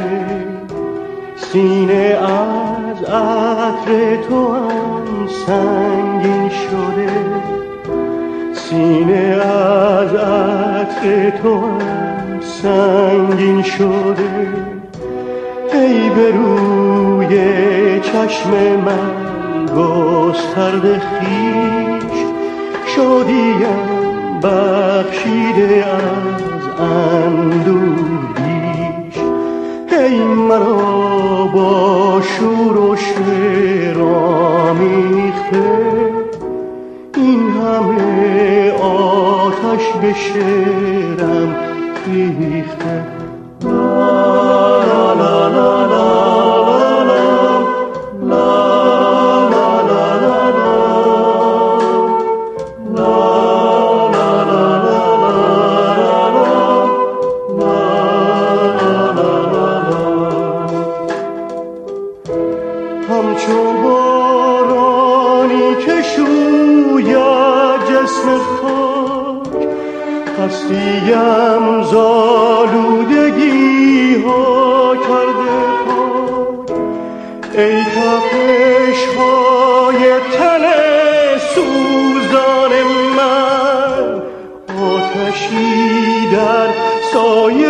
سینه از عطر تو هم سنگین شده، سینه از عطر تو هم سنگین شده. ای به روی چشم من گسترده خویش، شادیم بخشیده از اندوه بیش. ای مرا با شور و شعر آمیخته، این همه آتش به شعرم ریخته. لا لا لا لا همچو بارانی که شوید جسم خاک، هستیم زالودگی ها کرده پاک. ای تپش های تن سوزان من، آتشی در سایه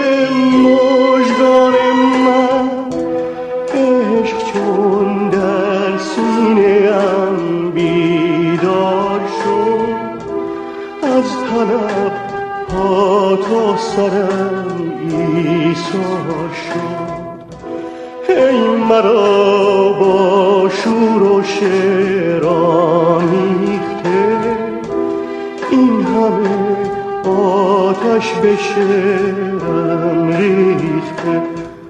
مژگان من. عشق چون در سینه ام بیدار شد، از طلب پا تا سرم ایثار شد. ای مرا با شور و شعر آمیخته، این همه آتش به شعرم ریخته.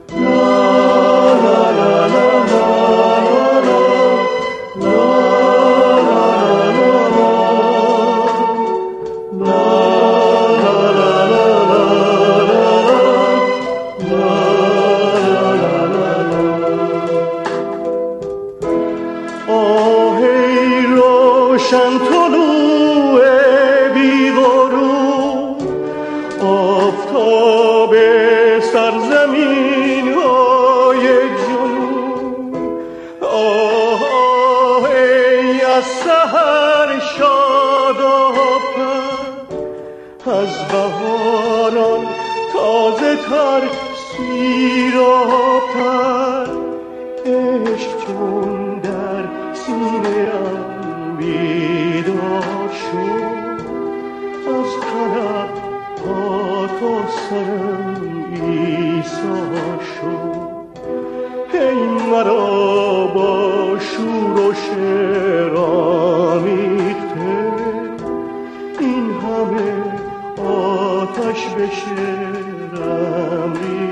آهی روشن طلوع بی غروب، آفتاب سرزمین های جنوب. آهی از سحر شاداب‌تر، از بهاران تازه تر سیراب‌تر. عشق چون در سینه ام بیدار شد، از طلب پا تا سرم ایثار شد. ای مرا با شور و شعر آمیخته، این همه آتش به شعرم ریخته.